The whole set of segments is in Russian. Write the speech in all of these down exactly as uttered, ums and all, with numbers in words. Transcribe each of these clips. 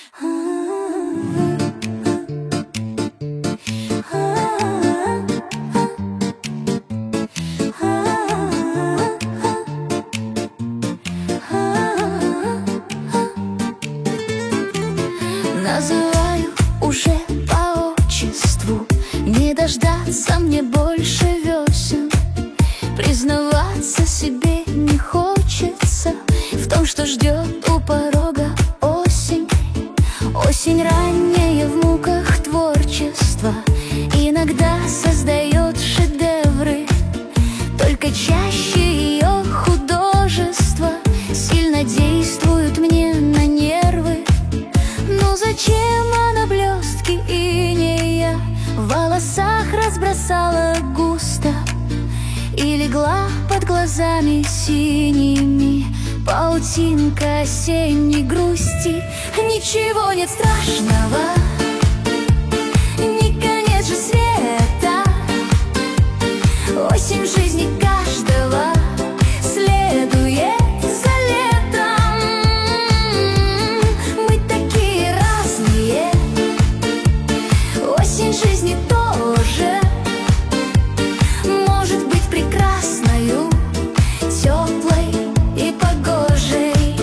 Называю уже по отчеству, не дождаться мне больше весен. Признаваться себе не хочется в том, что ждет у порога осень. Осень ранняя в муках творчества иногда создает шедевры, только чаще ее художество сильно действует мне на нервы. Ну зачем она блестки инея в волосах разбросала густо и легла под глазами синими паутинка осенней грусти? Ничего нет страшного, не конец же света. Осень в жизни каждого следует за летом. Мы такие разные, осень в жизни тоже может быть прекрасною, теплой и погожей.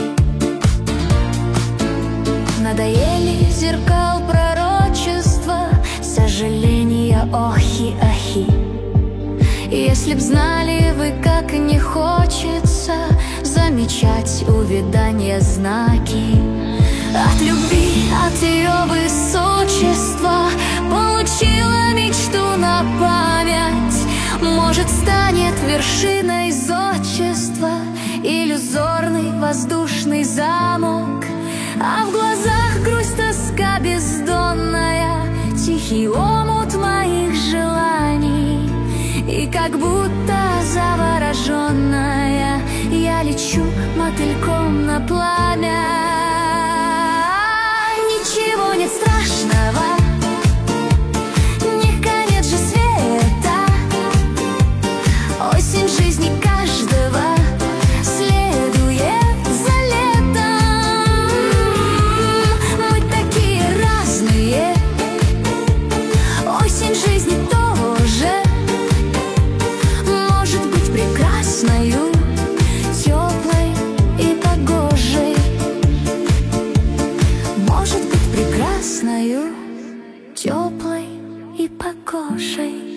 Надоели зеркал пророчества, сожаления, охи-ахи. Если б знали вы, как не хочется замечать увядания знаки. От любви, от ее высочества получила мечту на память. Может, станет вершиной зодчества иллюзорный воздушный замок, а в глазах грусть, тоска бездонная, тихий омут моих желаний. И как будто завороженная я лечу мотыльком на пламя. Ничего нет страшного, не конец же света. Осень в жизни каждого следует за летом. Мы такие разные, осень в жизни тоже может быть прекрасною, теплой и погожей. Может быть прекрасною, теплой и погожей.